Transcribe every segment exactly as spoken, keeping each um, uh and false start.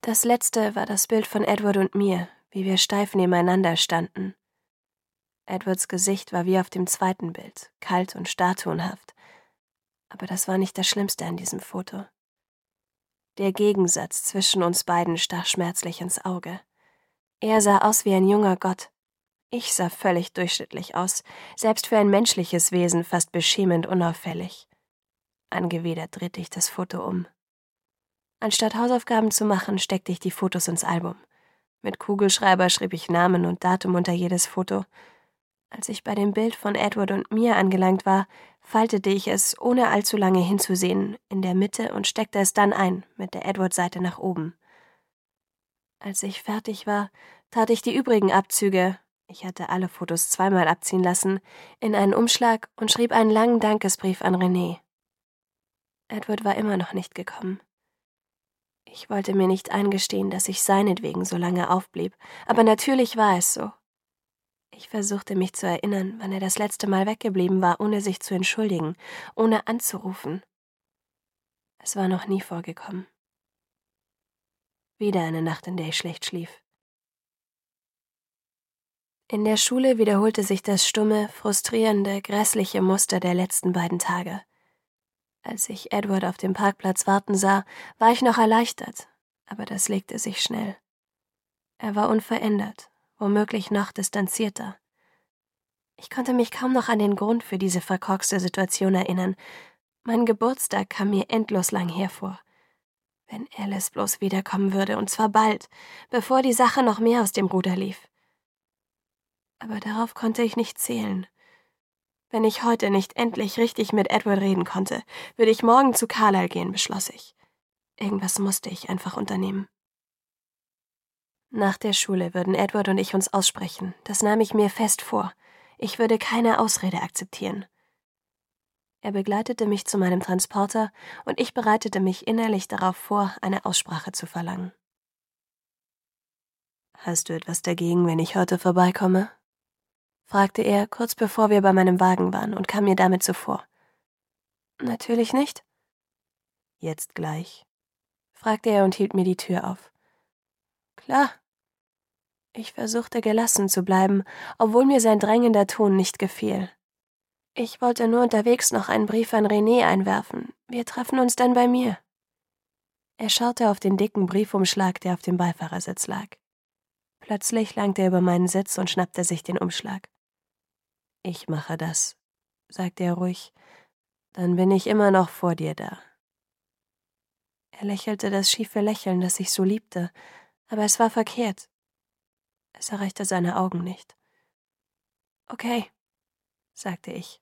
Das letzte war das Bild von Edward und mir, wie wir steif nebeneinander standen. Edwards Gesicht war wie auf dem zweiten Bild, kalt und statuenhaft. Aber das war nicht das Schlimmste an diesem Foto. Der Gegensatz zwischen uns beiden stach schmerzlich ins Auge. Er sah aus wie ein junger Gott. Ich sah völlig durchschnittlich aus, selbst für ein menschliches Wesen fast beschämend unauffällig. Angewidert drehte ich das Foto um. Anstatt Hausaufgaben zu machen, steckte ich die Fotos ins Album. Mit Kugelschreiber schrieb ich Namen und Datum unter jedes Foto. Als ich bei dem Bild von Edward und mir angelangt war, faltete ich es, ohne allzu lange hinzusehen, in der Mitte und steckte es dann ein, mit der Edward-Seite nach oben. Als ich fertig war, tat ich die übrigen Abzüge, ich hatte alle Fotos zweimal abziehen lassen, in einen Umschlag und schrieb einen langen Dankesbrief an René. Edward war immer noch nicht gekommen. Ich wollte mir nicht eingestehen, dass ich seinetwegen so lange aufblieb, aber natürlich war es so. Ich versuchte mich zu erinnern, wann er das letzte Mal weggeblieben war, ohne sich zu entschuldigen, ohne anzurufen. Es war noch nie vorgekommen. Wieder eine Nacht, in der ich schlecht schlief. In der Schule wiederholte sich das stumme, frustrierende, grässliche Muster der letzten beiden Tage. Als ich Edward auf dem Parkplatz warten sah, war ich noch erleichtert, aber das legte sich schnell. Er war unverändert, womöglich noch distanzierter. Ich konnte mich kaum noch an den Grund für diese verkorkste Situation erinnern. Mein Geburtstag kam mir endlos lang hervor. Wenn Alice bloß wiederkommen würde, und zwar bald, bevor die Sache noch mehr aus dem Ruder lief. Aber darauf konnte ich nicht zählen. Wenn ich heute nicht endlich richtig mit Edward reden konnte, würde ich morgen zu Carlyle gehen, beschloss ich. Irgendwas musste ich einfach unternehmen. Nach der Schule würden Edward und ich uns aussprechen, das nahm ich mir fest vor. Ich würde keine Ausrede akzeptieren. Er begleitete mich zu meinem Transporter und ich bereitete mich innerlich darauf vor, eine Aussprache zu verlangen. »Hast du etwas dagegen, wenn ich heute vorbeikomme?« fragte er, kurz bevor wir bei meinem Wagen waren, und kam mir damit zuvor. »Natürlich nicht.« »Jetzt gleich?« fragte er und hielt mir die Tür auf. »Klar.« Ich versuchte gelassen zu bleiben, obwohl mir sein drängender Ton nicht gefiel. »Ich wollte nur unterwegs noch einen Brief an René einwerfen. Wir treffen uns dann bei mir.« Er schaute auf den dicken Briefumschlag, der auf dem Beifahrersitz lag. Plötzlich langte er über meinen Sitz und schnappte sich den Umschlag. »Ich mache das«, sagte er ruhig. »Dann bin ich immer noch vor dir da.« Er lächelte das schiefe Lächeln, das ich so liebte, aber es war verkehrt. Es erreichte seine Augen nicht. »Okay«, sagte ich.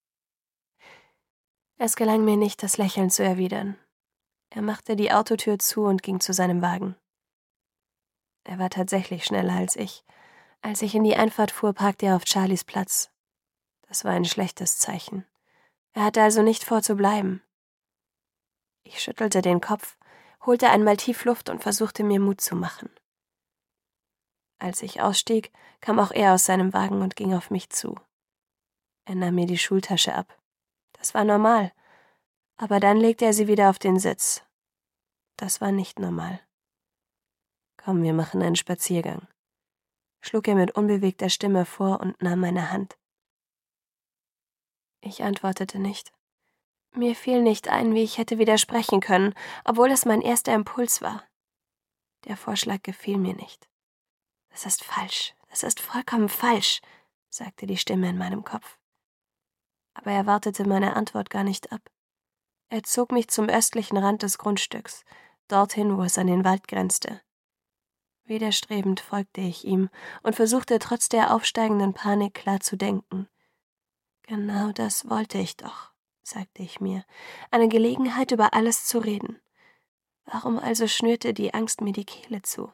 Es gelang mir nicht, das Lächeln zu erwidern. Er machte die Autotür zu und ging zu seinem Wagen. Er war tatsächlich schneller als ich. Als ich in die Einfahrt fuhr, parkte er auf Charlies Platz. Das war ein schlechtes Zeichen. Er hatte also nicht vor zu bleiben. Ich schüttelte den Kopf, holte einmal tief Luft und versuchte mir Mut zu machen. Als ich ausstieg, kam auch er aus seinem Wagen und ging auf mich zu. Er nahm mir die Schultasche ab. Das war normal. Aber dann legte er sie wieder auf den Sitz. Das war nicht normal. »Komm, wir machen einen Spaziergang«, schlug er mit unbewegter Stimme vor und nahm meine Hand. Ich antwortete nicht. Mir fiel nicht ein, wie ich hätte widersprechen können, obwohl es mein erster Impuls war. Der Vorschlag gefiel mir nicht. »Das ist falsch, das ist vollkommen falsch«, sagte die Stimme in meinem Kopf. Aber er wartete meine Antwort gar nicht ab. Er zog mich zum östlichen Rand des Grundstücks, dorthin, wo es an den Wald grenzte. Widerstrebend folgte ich ihm und versuchte trotz der aufsteigenden Panik klar zu denken. Genau das wollte ich doch, sagte ich mir, eine Gelegenheit, über alles zu reden. Warum also schnürte die Angst mir die Kehle zu?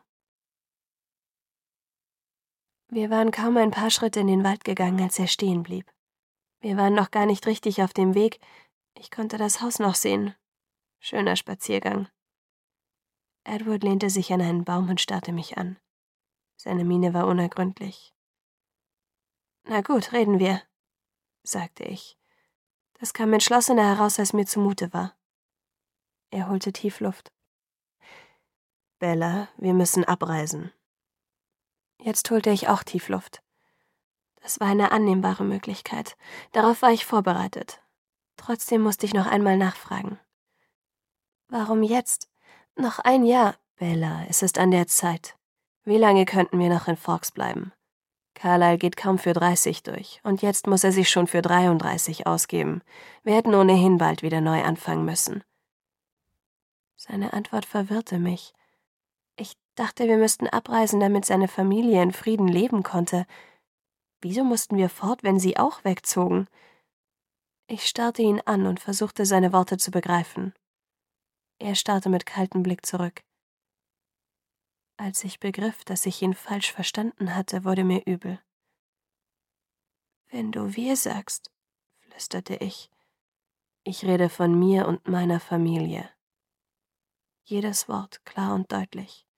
Wir waren kaum ein paar Schritte in den Wald gegangen, als er stehen blieb. Wir waren noch gar nicht richtig auf dem Weg. Ich konnte das Haus noch sehen. Schöner Spaziergang. Edward lehnte sich an einen Baum und starrte mich an. Seine Miene war unergründlich. »Na gut, reden wir«, sagte ich. Das kam entschlossener heraus, als mir zumute war. Er holte tief Luft. Bella, wir müssen abreisen. Jetzt holte ich auch tief Luft. Das war eine annehmbare Möglichkeit. Darauf war ich vorbereitet. Trotzdem musste ich noch einmal nachfragen. Warum jetzt? Noch ein Jahr. Bella, es ist an der Zeit. Wie lange könnten wir noch in Forks bleiben? Carlyle geht kaum für dreißig durch, und jetzt muss er sich schon für dreiunddreißig ausgeben. Wir hätten ohnehin bald wieder neu anfangen müssen. Seine Antwort verwirrte mich. Ich dachte, wir müssten abreisen, damit seine Familie in Frieden leben konnte. Wieso mussten wir fort, wenn Sie auch wegzogen? Ich starrte ihn an und versuchte, seine Worte zu begreifen. Er starrte mit kaltem Blick zurück. Als ich begriff, dass ich ihn falsch verstanden hatte, wurde mir übel. »Wenn du wir sagst«, flüsterte ich. »Ich rede von mir und meiner Familie.« Jedes Wort klar und deutlich.